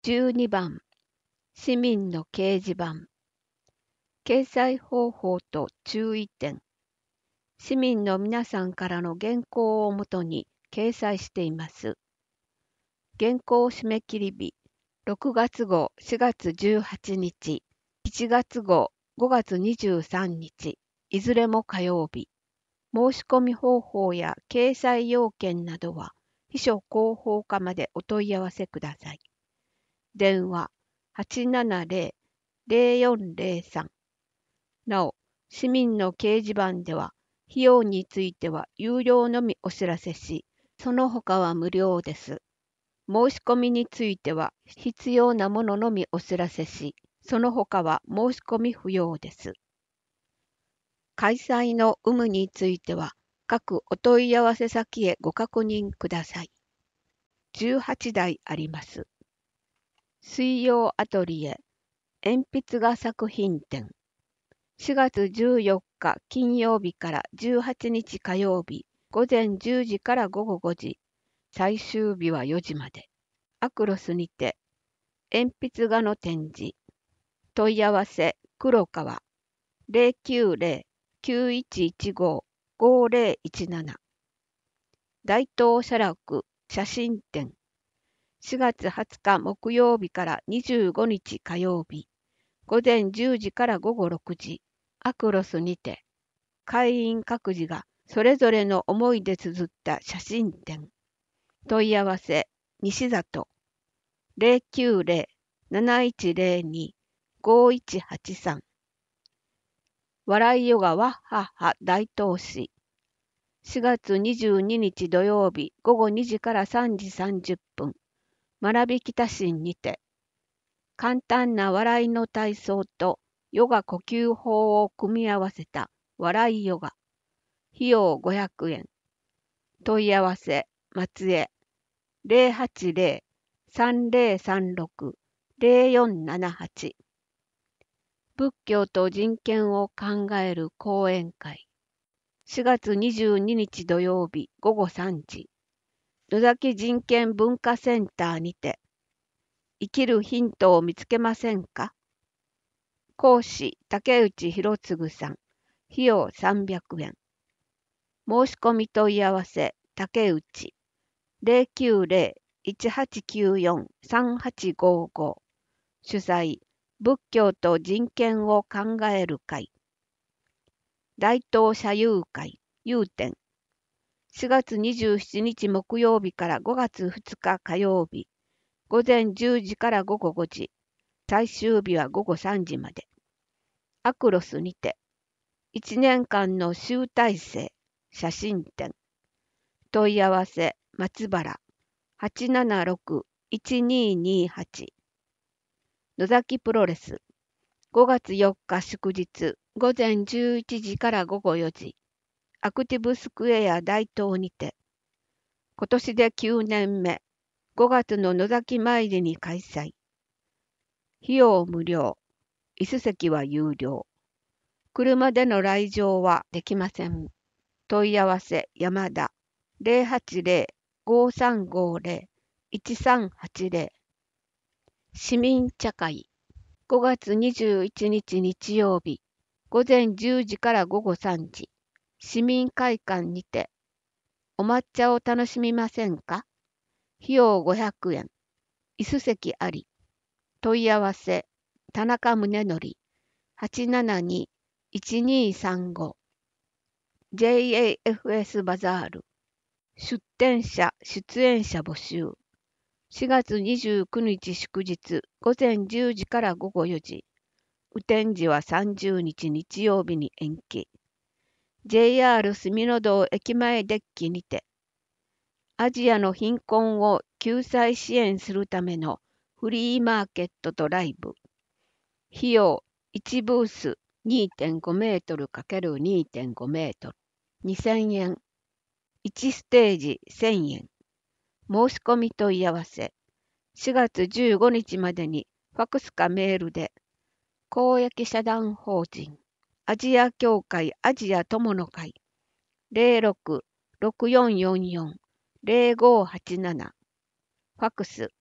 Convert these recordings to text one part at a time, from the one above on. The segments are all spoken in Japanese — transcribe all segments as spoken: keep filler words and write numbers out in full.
じゅうにばん、市民の掲示板。掲載方法と注意点。市民の皆さんからの原稿をもとに掲載しています。原稿締め切り日、ろくがつ号しがつじゅうはちにち、しちがつ号ごがつにじゅうさんにち、いずれも火曜日。申し込み方法や掲載要件などは、秘書広報課までお問い合わせください。電話はちななゼロ ゼロよんゼロさん。なお、市民の掲示板では、費用については有料のみお知らせし、その他は無料です。申し込みについては必要なもののみお知らせし、その他は申し込み不要です。開催の有無については、各お問い合わせ先へご確認ください。じゅうはちだいあります。水曜アトリエ、鉛筆画作品展。しがつじゅうよっか金曜日からじゅうはちにち火曜日、午前じゅうじから午後ごじ、最終日はよじまで。アクロスにて、鉛筆画の展示。問い合わせ、黒川、ゼロきゅうゼロ きゅういちいちご ごゼロいちなな。大東写楽写真展。しがつはつか木曜日からにじゅうごにち火曜日、午前じゅうじから午後ろくじ、アクロスにて、会員各自がそれぞれの思いで綴った写真展。問い合わせ、西里、ゼロきゅうゼロ なないちゼロに ごいちはちさん。笑いヨガワッハッハ大東市。しがつにじゅうににち土曜日午後にじからさんじさんじゅっぷん、学び北新にて、簡単な笑いの体操とヨガ呼吸法を組み合わせた笑いヨガ。費用ごひゃくえん。問い合わせ、松江ゼロはちゼロ さんゼロさんろく ゼロよんななはち。仏教と人権を考える講演会。しがつにじゅうににち土曜日午後さんじ。野崎人権文化センターにて、生きるヒントを見つけませんか？講師、竹内博次さん。費用さんびゃくえん。申し込み問い合わせ、竹内。ゼロきゅうゼロ いちはちきゅうよん さんはちごご。主催、仏教と人権を考える会。大東社友会、友展。しがつにじゅうしちにち木曜日からごがつふつか火曜日、午前じゅうじから午後ごじ、最終日は午後さんじまで。アクロスにて、いちねんかんの集大成、写真展。問い合わせ、松原、はちななろく いちににはち。野崎プロレス、ごがつよっか祝日、午前じゅういちじから午後よじ、アクティブスクエア大東にて、今年できゅうねんめ、ごがつの野崎参りに開催。費用無料、椅子席は有料。車での来場はできません。問い合わせ、山田、ゼロはちゼロ ごさんごゼロ いちさんはちゼロ。市民茶会、ごがつにじゅういちにち日曜日、午前じゅうじから午後さんじ、市民会館にて、お抹茶を楽しみませんか？費用ごひゃくえん。椅子席あり。問い合わせ、田中宗則、はちななに いちにさんご。ジェイエーエフエス バザール。出展者、出演者募集。しがつにじゅうくにち祝日、午前じゅうじから午後よじ。雨天時はさんじゅうにち日曜日に延期。ジェイアール 住野堂駅前デッキにて、アジアの貧困を救済支援するためのフリーマーケットとライブ。費用いちブース にてんごメートル×にてんごメートル。にせんえん。いちステージせんえん。申し込み問い合わせ。しがつじゅうごにちまでにファクスかメールで、公益社団法人アジア協会アジア友の会 ゼロろく ろくよんよんよん ゼロごはちなな。ファクス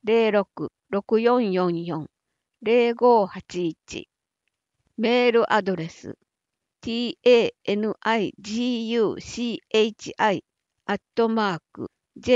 ゼロろく ろくよんよんよん ゼロごはちいち。メールアドレス taniguchi アットマーク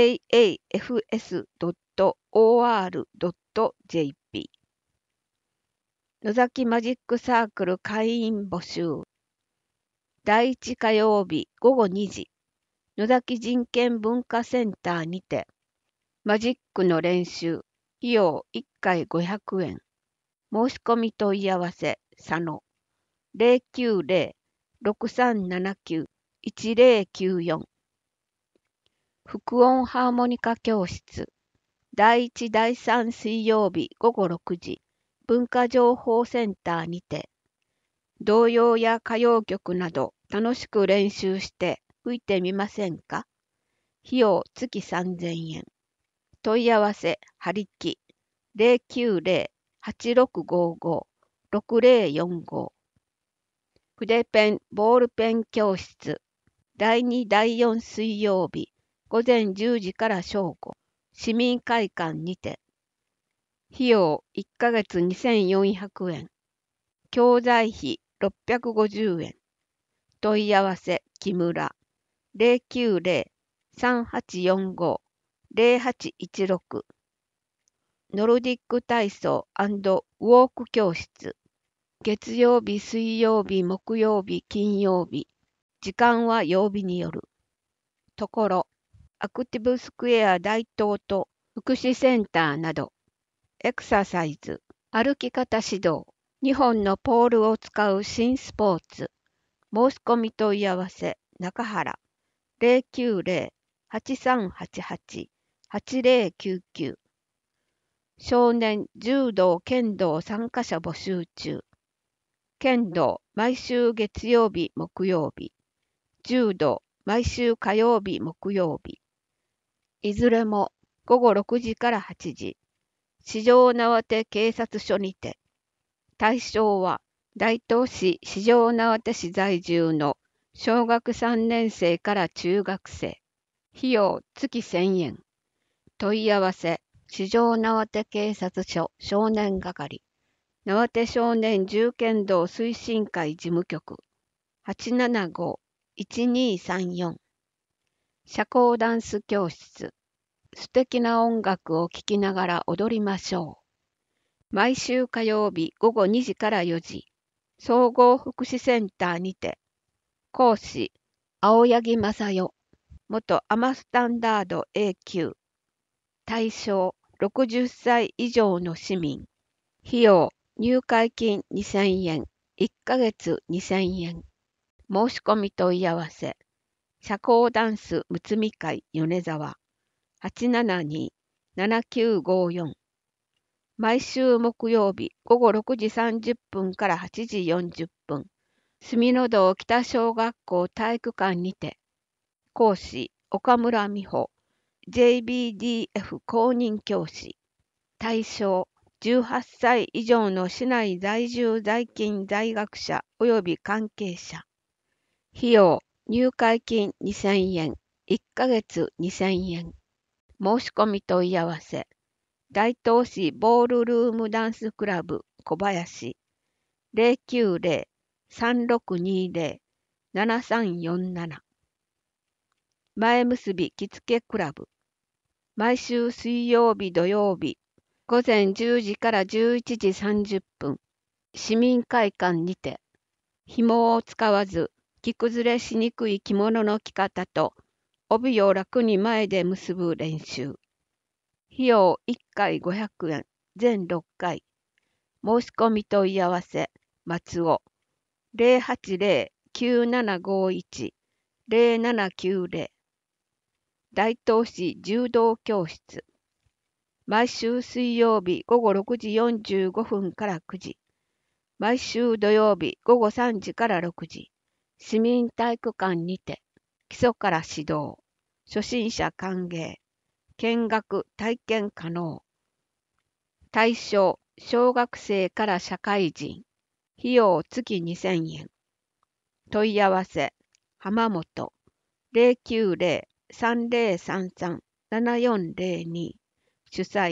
jafs.or.jp。 野崎マジックサークル会員募集。だいいち火曜日午後にじ、野崎人権文化センターにて、マジックの練習、費用いっかいごひゃくえん。申し込み問い合わせ、佐野。ゼロきゅうゼロ ろくさんななきゅう いちゼロきゅうよん。副音ハーモニカ教室。だいいちだいさん水曜日午後ろくじ、文化情報センターにて、童謡や歌謡曲など楽しく練習して吹いてみませんか？費用月さんぜんえん。問い合わせ、はりきゼロきゅうゼロ はちろくごご ろくゼロよんご。筆ペン、ボールペン教室。だいにだいよん水曜日午前じゅうじから正午、市民会館にて。費用いっかげつにせんよんひゃくえん。教材費ろっぴゃくごじゅうえん。問い合わせ、木村。ゼロきゅうゼロ さんはちよんご ゼロはちいちろく。ノルディック体操&ウォーク教室。月曜日、水曜日、木曜日、金曜日。時間は曜日による。ところ、アクティブスクエア大東と福祉センターなど、エクササイズ、歩き方指導、にほんのポールを使う新スポーツ。申し込み問い合わせ、中原。ゼロきゅうゼロ はちさんはちはち はちゼロきゅうきゅう。少年柔道剣道参加者募集中。剣道毎週月曜日木曜日。柔道毎週火曜日木曜日。いずれも午後ろくじからはちじ。四条畷警察署にて。対象は大東市四条畷市在住の小学さんねん生から中学生。費用月せんえん。問い合わせ、四条畷警察署少年係。畷少年銃剣道推進会事務局。はちななご いちにさんよん。社交ダンス教室。素敵な音楽を聴きながら踊りましょう。毎週火曜日午後にじからよじ。総合福祉センターにて。講師、青柳正代。元アマスタンダード エーキュー。対象ろくじゅっさい以上の市民。費用入会金にせんえん。いっかげつにせんえん。申し込み問い合わせ。社交ダンスむつみ会米沢。はちななに ななきゅうごよん。毎週木曜日午後ろくじさんじゅっぷんからはちじよんじゅっぷん。住の堂北小学校体育館にて。講師岡村美穂。ジェイビーディーエフ 公認教師。対象じゅうはっさい以上の市内在住在勤在学者及び関係者。費用入会金にせんえん。いっかげつにせんえん。申し込み問い合わせ。大東市ボールルームダンスクラブ小林。ゼロきゅうゼロ さんろくにゼロ ななさんよんなな。前結び着付けクラブ。毎週水曜日土曜日午前じゅうじからじゅういちじさんじゅっぷん。市民会館にて。紐を使わず着崩れしにくい着物の着方と帯を楽に前で結ぶ練習。費用いっかいごひゃくえん。全ろっかい。申し込み問い合わせ。松尾。ゼロはちゼロ きゅうななごいち ゼロななきゅうゼロ。大東市柔道教室。毎週水曜日午後ろくじよんじゅうごふんからくじ。毎週土曜日午後さんじからろくじ。市民体育館にて。基礎から指導。初心者歓迎。見学体験可能。対象小学生から社会人。費用月にせんえん。問い合わせ浜本ゼロきゅうゼロ さんゼロさんさん ななよんゼロに。主催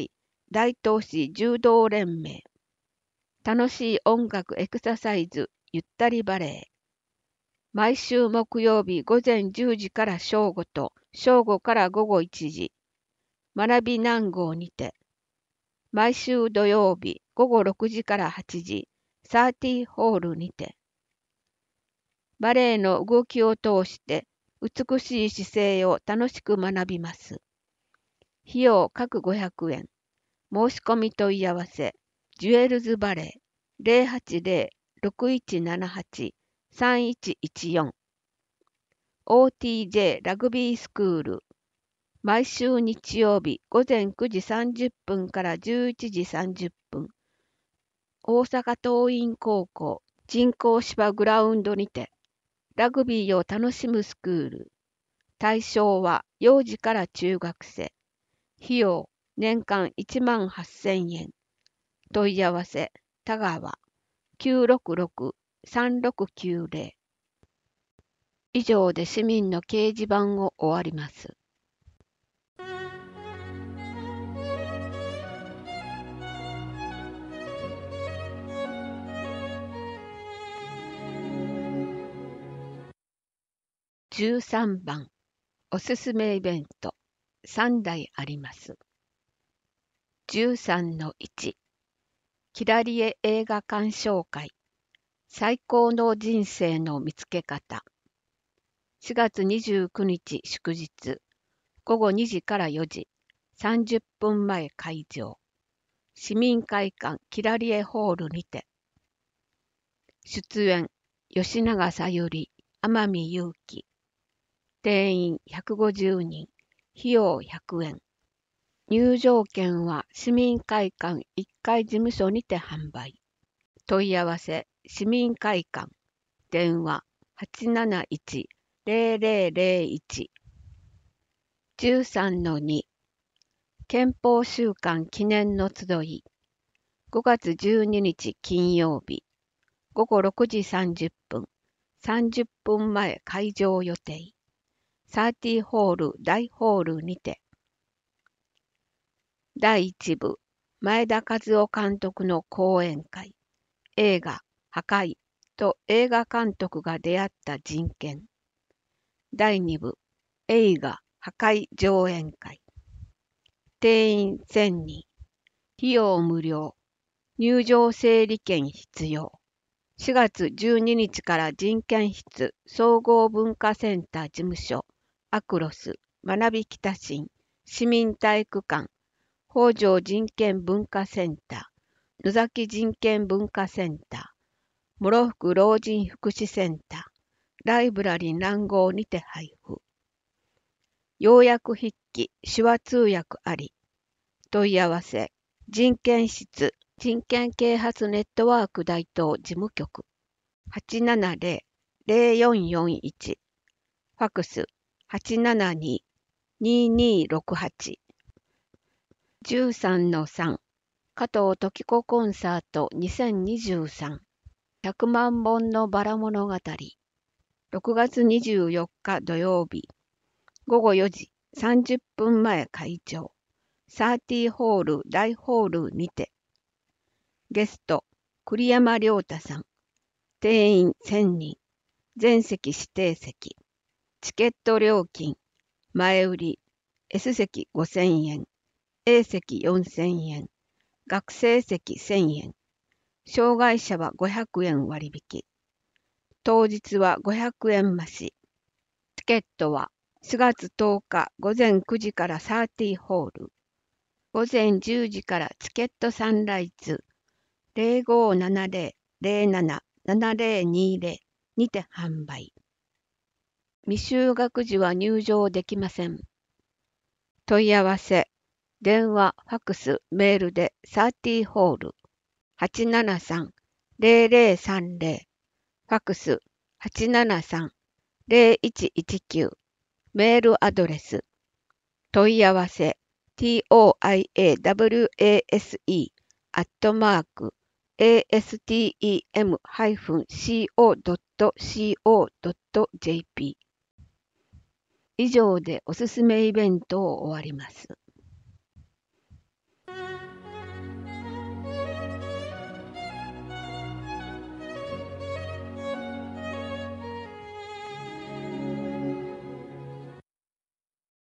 大東市柔道連盟。楽しい音楽エクササイズゆったりバレエ。毎週木曜日午前じゅうじから正午と正午から午後いちじ。学び南郷にて。毎週土曜日午後ろくじからはちじ。サーティーホールにて。バレエの動きを通して美しい姿勢を楽しく学びます。費用各ごひゃくえん。申し込み問い合わせ、ジュエルズバレー ゼロはちゼロ ろくいちななはち さんいちいちよん オーティージェー ラグビースクール。毎週日曜日午前くじさんじゅっぷんからじゅういちじさんじゅっぷん。大阪桐蔭高校人工芝グラウンドにて。ラグビーを楽しむスクール。対象は幼児から中学生。費用年間いちまんはっせんえん。問い合わせ田川 きゅうろくろく さんろくきゅうゼロ。以上で市民の掲示板を終わります。じゅうさんばんおすすめイベントさんだいあります。じゅうさんのいちキラリエ映画鑑賞会最高の人生の見つけ方しがつにじゅうくにち祝日ごごにじからよじさんじゅっぷんまえ開場市民会館キラリエホールにて出演吉永小百合天海祐希定員ひゃくごじゅうにん費用ひゃくえん入場券は市民会館いっかい事務所にて販売問い合わせ市民会館電話 はちなないち ゼロゼロゼロいち じゅうさんのに憲法週間記念の集いごがつじゅうににち金曜日ごごろくじさんじゅっぷんさんじゅっぷんまえ開場予定サーティーホール大ホールにてだいいち部前田和夫監督の講演会映画破壊と映画監督が出会った人権だいに部映画破壊上演会定員せんにん費用無料入場整理券必要しがつじゅうににちから人権室総合文化センター事務所アクロス学び北新市民体育館北条人権文化センター野崎人権文化センター室福老人福祉センターライブラリ南郷にて配布要約筆記手話通訳あり問い合わせ人権室人権啓発ネットワーク大東事務局 はちななゼロ ゼロよんよんいち ファクス はちななに にーにーろくはち じゅうさんのさん加藤時子コンサートにせんにじゅうさんひゃくまんぼんのバラ物語ろくがつにじゅうよっか土曜日ごごよじさんじゅっぷんまえ開場サーティーホール大ホールにてゲスト栗山亮太さん定員せんにん全席指定席チケット料金前売り S 席ごせんえん A 席よんせんえん学生席せんえん障害者はごひゃくえん割引当日はごひゃくえん増しチケットはしがつとおかごぜんくじからサーティーホールごぜんじゅうじからチケットサンライズ ゼロごななゼロ ゼロなな ななゼロにゼロにて販売未就学児は入場できません問い合わせ電話ファクスメールでサーティーホールはちななさん ゼロゼロさんゼロファクスはちななさん ゼロいちいちきゅうメールアドレス問い合わせ toiawase アットマーク astem-co.co.jp 以上でおすすめイベントを終わります。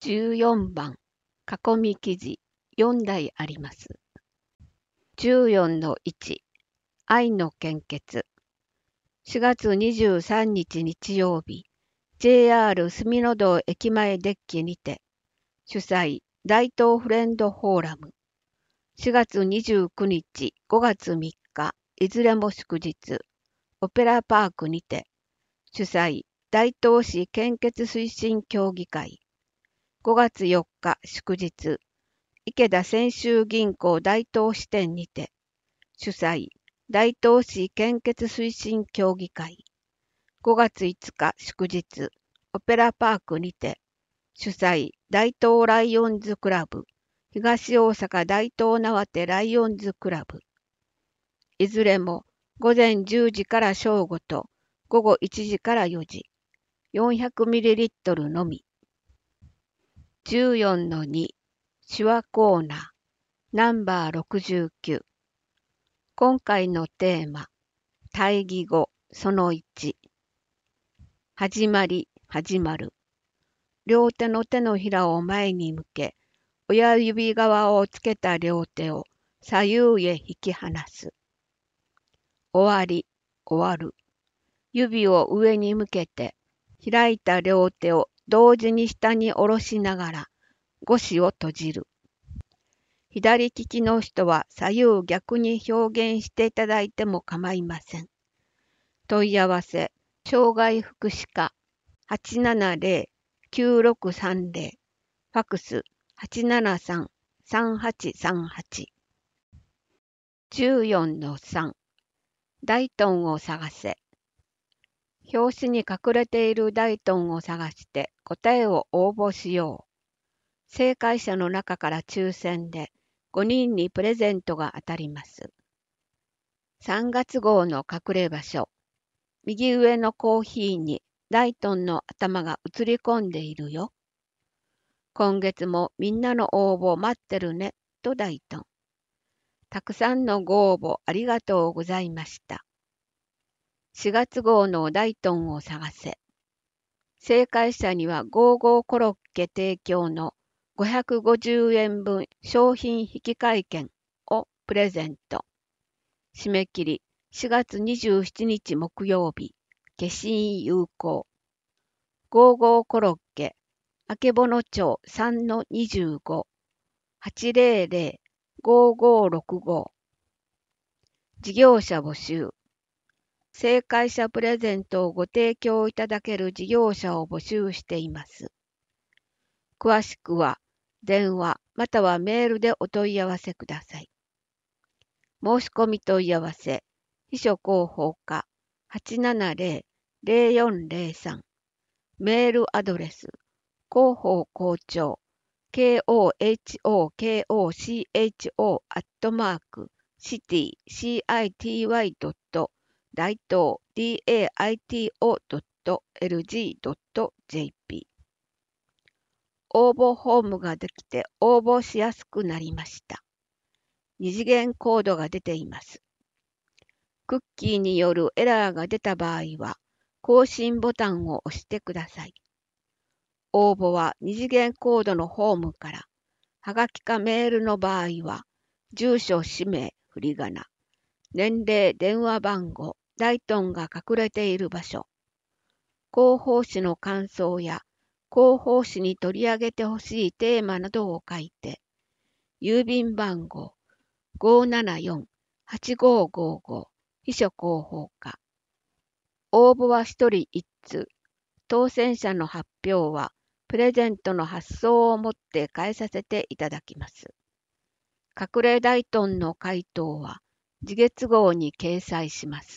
じゅうよんばん、囲み記事よんだいあります。じゅうよんのいち、愛の献血。しがつにじゅうさんにち日曜日、ジェイアール 住の堂駅前デッキにて、主催、大東フレンドフォーラム。しがつにじゅうくにち、ごがつみっか、いずれも祝日、オペラパークにて、主催、大東市献血推進協議会。ごがつよっか、祝日、池田泉州銀行大東支店にて、主催、大東市献血推進協議会。ごがついつか、祝日、オペラパークにて、主催、大東ライオンズクラブ、東大阪大東縄手ライオンズクラブ。いずれも、午前じゅうじから正午と、午後いちじからよじ、よんひゃくミリリットル のみ。じゅうよんのに、手話コーナー、ナンバーろくじゅうきゅう。今回のテーマ、対義語そのいち。始まり、始まる。両手の手のひらを前に向け、親指側をつけた両手を左右へ引き離す。終わり、終わる。指を上に向けて、開いた両手を同時に下に下ろしながら、語詞を閉じる。左利きの人は左右逆に表現していただいても構いません。問い合わせ、障害福祉課 はちななゼロ きゅうろくさんゼロ、ファクス はちななさん さんはちさんはち。じゅうよんのさん、大トンを探せ。表紙に隠れている大トンを探して答えを応募しよう。正解者の中から抽選でごにんにプレゼントが当たります。さんがつ号の隠れ場所。右上のコーヒーに大トンの頭が映り込んでいるよ。今月もみんなの応募待ってるね、と大トン。たくさんのご応募ありがとうございました。しがつ号の大トンを探せ。正解者にはゴーゴーコロッケ提供のごひゃくごじゅうえんぶん商品引換券をプレゼント。締め切りしがつにじゅうしちにち木曜日、消印有効。ゴーゴーコロッケ、あけぼの町 さんのにじゅうご、はちぜろぜろ ごーごーろくご。事業者募集。正解者プレゼントをご提供いただける事業者を募集しています。詳しくは電話またはメールでお問い合わせください。申し込み問い合わせ、秘書広報課 はちななゼロ ゼロよんゼロさん。メールアドレス、広報校長、コホコチョ アットマーク、シティ、シティ ドット、大東、ダイト ドット、エルジー ドット ジェーピー。応募フォームができて応募しやすくなりました。二次元コードが出ています。クッキーによるエラーが出た場合は、更新ボタンを押してください。応募は二次元コードのホームから、はがきかメールの場合は、住所、氏名、振り仮名、年齢、電話番号、大トンが隠れている場所、広報誌の感想や広報誌に取り上げてほしいテーマなどを書いて、郵便番号 ごーななよん はちごーごーごー 秘書広報課。応募はひとりいっつう。当選者の発表はプレゼントの発送をもって返させていただきます。隠れ大トンの回答は次月号に掲載します。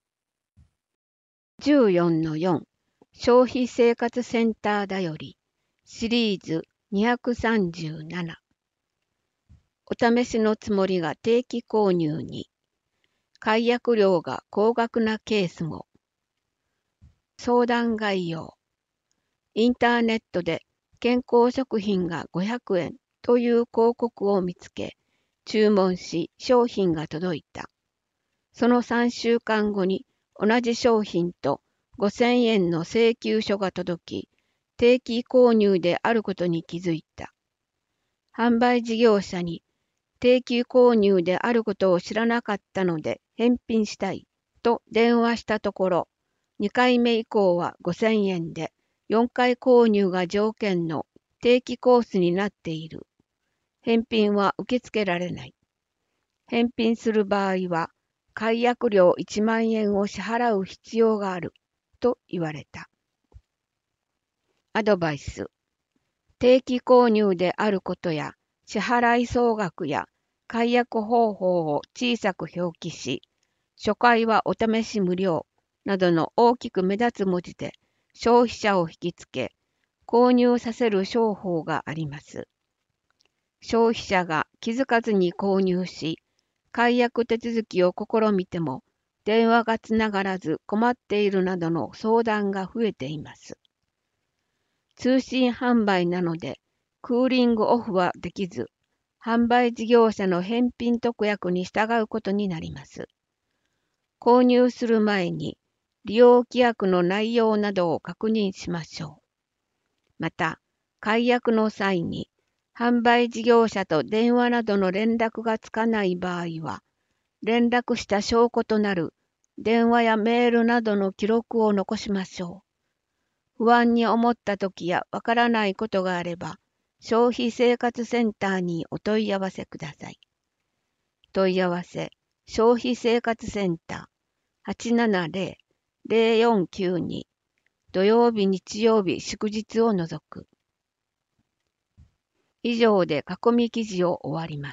じゅうよんのよん、消費生活センターだより、シリーズにひゃくさんじゅうなな。お試しのつもりが定期購入に、解約料が高額なケースも。相談概要。インターネットで健康食品がごひゃくえんという広告を見つけ、注文し商品が届いた。そのさんしゅうかんごに同じ商品とごせんえんの請求書が届き、 定期購入であることに気づいた。販売事業者に定期購入であることを知らなかったので返品したいと電話したところ、にかいめ以降はごせんえんでよんかい購入が条件の定期コースになっている。返品は受け付けられない。返品する場合は解約料いちまんえんを支払う必要があると言われた。アドバイス。定期購入であることや支払い総額や解約方法を小さく表記し、初回はお試し無料などの大きく目立つ文字で消費者を引きつけ、購入させる商法があります。消費者が気づかずに購入し、解約手続きを試みても電話がつながらず困っているなどの相談が増えています。通信販売なのでクーリングオフはできず、販売事業者の返品特約に従うことになります。購入する前に利用規約の内容などを確認しましょう。また、解約の際に販売事業者と電話などの連絡がつかない場合は、連絡した証拠となる電話やメールなどの記録を残しましょう。不安に思ったときやわからないことがあれば、消費生活センターにお問い合わせください。問い合わせ、消費生活センター はちななゼロ ゼロよんきゅうに 土曜日日曜日祝日を除く。以上で囲み記事を終わります。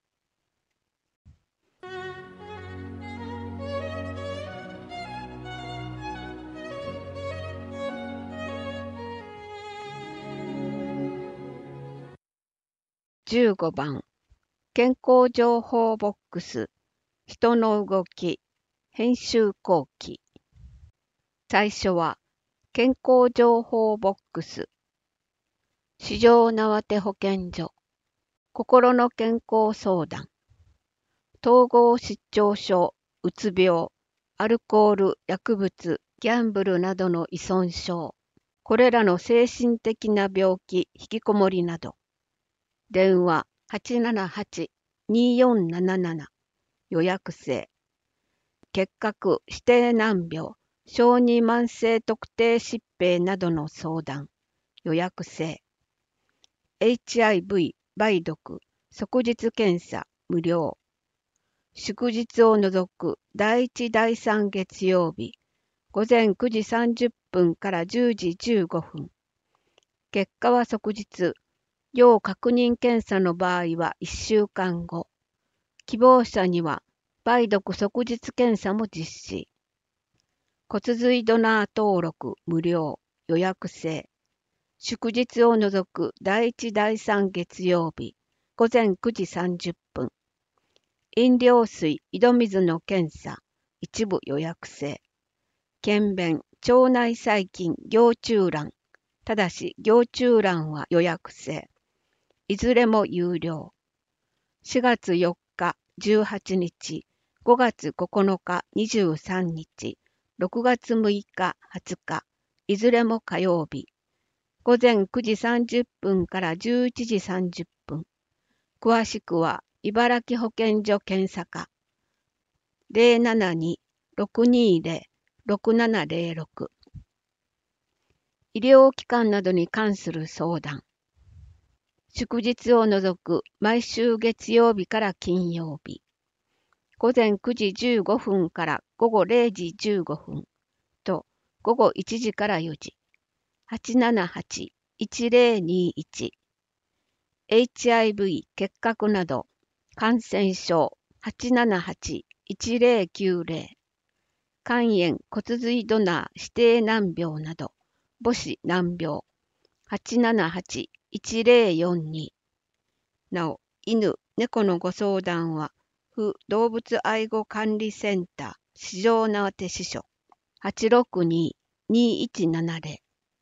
じゅうごばん、健康情報ボックス、人の動き、編集後期。最初は、健康情報ボックス、市場縄手保健所、心の健康相談、統合失調症、うつ病、アルコール、薬物、ギャンブルなどの依存症、これらの精神的な病気、引きこもりなど、電話 はちななはち にーよんなななな 予約制、結核、指定難病、小児慢性特定疾病などの相談、予約制、エイチアイブイ、梅毒、即日検査、無料、祝日を除くだいいちだいさん月曜日、ごぜんくじさんじゅっぷんからじゅうじじゅうごふん、結果は即日、要確認検査の場合はいっしゅうかんご、希望者には梅毒即日検査も実施。骨髄ドナー登録無料、予約制。祝日を除くだいいちだいさん月曜日、ごぜんくじさんじゅっぷん。飲料水、井戸水の検査、一部予約制。検便、腸内細菌、行虫卵。ただし、行虫卵は予約制。いずれも有料。しがつよっか、じゅうはちにち、ごがつここのか、にじゅうさんにち、ろくがつむいか、はつか、いずれも火曜日。ごぜんくじさんじゅっぷんからじゅういちじさんじゅっぷん。詳しくは、茨城保健所検査課 ゼロななに ろくにーゼロ ろくななゼロろく。医療機関などに関する相談。祝日を除く毎週月曜日から金曜日。ごぜんくじじゅうごふんからごごれいじじゅうごふんとごごいちじからよじ。はちななはち いちゼロにいち。エイチアイブイ 結核など感染症 はちななはち いちゼロきゅうゼロ。肝炎骨髄ドナー指定難病など母子難病 はちななはち いちゼロよんに。なお、犬、猫のご相談は、府動物愛護管理センター市場縄手支所 はちろくに にいちななゼロ。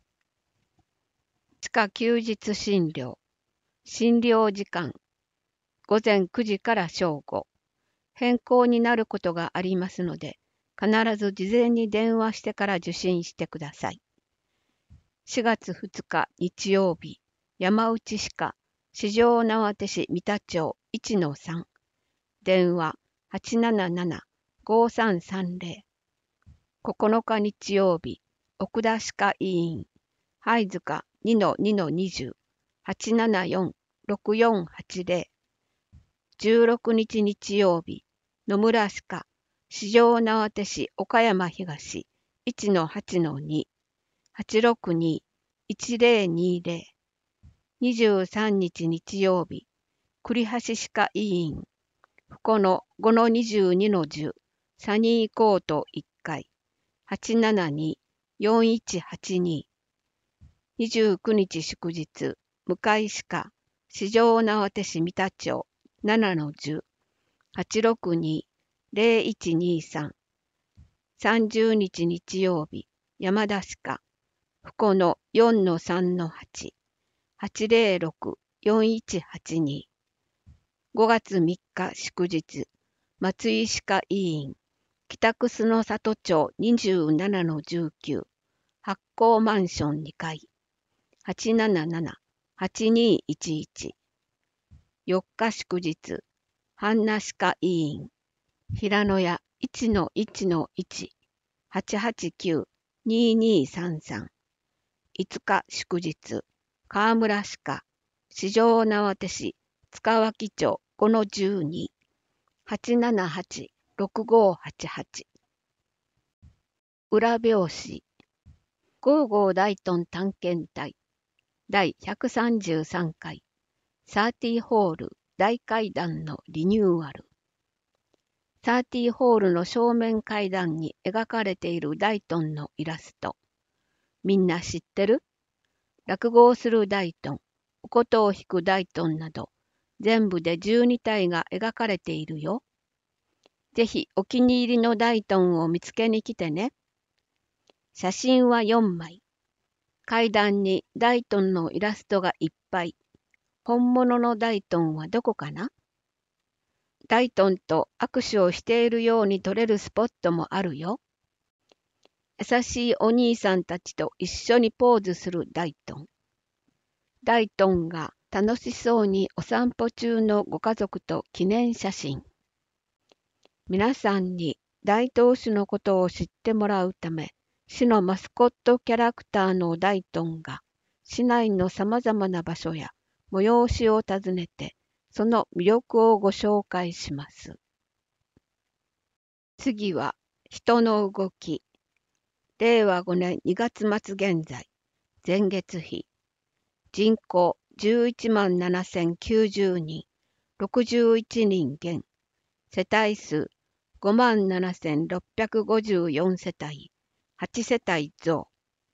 地下休日診療、診療時間、ごぜんくじから正午。変更になることがありますので、必ず事前に電話してから受診してください。 しがつふつか日曜日、山内歯科、四条畷市三田町 いちのさん、電話 はちなななな ごさんさんゼロ。ここのか日曜日、奥田歯科医院、灰塚 にのにのにじゅう、はちななよん ろくよんはちゼロ。じゅうろくにち日曜日、野村歯科、四条畷市岡山東 いちのはちのに、はちろくに いちゼロにゼロ。にじゅうさんにち日曜日、栗橋歯科医院、福野 ごのにじゅうにのじゅう、サニーコートいっかい、はちななに よんいちはちに。にじゅうくにち祝日、向井歯科、四条畷市三田町ななのじゅう、はちろくに ゼロいちにさん。さんじゅうにち日曜日、山田歯科、福野 よんのさんのはち、はちゼロろく よんいちはちに。ごがつみっか祝日、松井歯科医院、北楠の里町 にじゅうななのじゅうきゅう、発酵マンションにかい、はちなななな はちにいちいち。よっか祝日、半名歯科医院、平野屋 いちのいちのいち、はちはちきゅう ににさんさん。いつか祝日、川村歯科、四条畷市塚脇町 ごのじゅうに、はちななはち ろくごはちはち。裏表紙、ゴーゴー大屯探検隊だいひゃくさんじゅうさんかい、サーティホール大階段のリニューアル。サーティホールの正面階段に描かれている大屯のイラスト。みんな知ってる？落語をする大屯、お琴を弾く大屯など、全部でじゅうにたいが描かれているよ。ぜひお気に入りの大屯を見つけに来てね。写真はよんまい。階段に大屯のイラストがいっぱい。本物の大屯はどこかな？大屯と握手をしているように撮れるスポットもあるよ。優しいお兄さんたちと一緒にポーズする大屯。大屯が楽しそうにお散歩中のご家族と記念写真。皆さんに大東市のことを知ってもらうため、市のマスコットキャラクターの大屯が市内のさまざまな場所や催しを訪ねて、その魅力をご紹介します。次は人の動き。れいわごねんにがつ末現在、前月比。人口じゅういちまんななせんきゅうじゅうにん、ろくじゅういちにん減。世帯数ごまんななせんろっぴゃくごじゅうよんせたい、はちせたい増。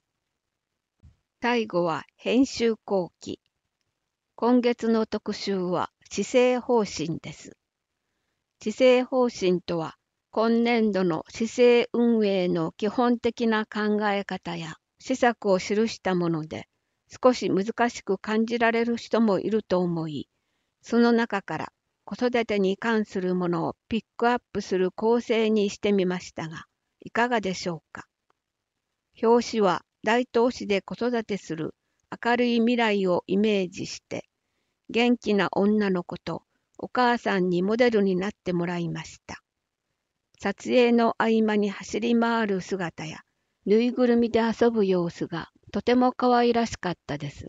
最後は編集後期。今月の特集は施政方針です。施政方針とは、今年度の施政運営の基本的な考え方や施策を記したもので、少し難しく感じられる人もいると思い、その中から子育てに関するものをピックアップする構成にしてみましたが、いかがでしょうか。表紙は大東市で子育てする明るい未来をイメージして、元気な女の子とお母さんにモデルになってもらいました。撮影の合間に走り回る姿や、ぬいぐるみで遊ぶ様子がとても可愛らしかったです。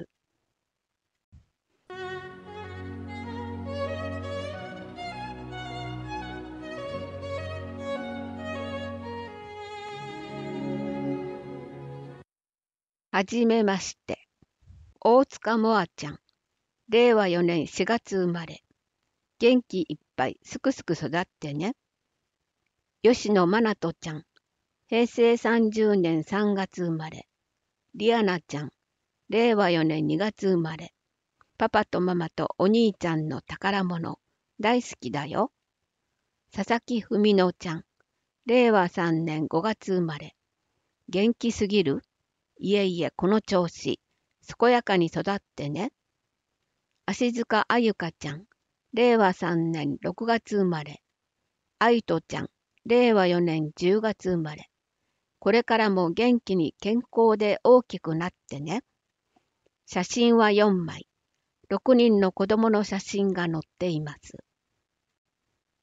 はじめまして。大塚もあちゃん。れいわよねんしがつ生まれ。元気いっぱいすくすく育ってね。吉野まなとちゃん。へいせいさんじゅうねんさんがつ生まれ。りあなちゃん。れいわよねんにがつ生まれ。パパとママとお兄ちゃんの宝物。大好きだよ。佐々木ふみのちゃん。れいわさんねんごがつ生まれ。元気すぎる？いえいえ、この調子。健やかに育ってね。芦塚あゆかちゃん。れいわさんねんろくがつ生まれ。あゆとちゃん。れいわよねんじゅうがつ生まれ。 これからも元気に健康で大きくなってね。写真はよんまい。ろくにんの子供の写真が載っています。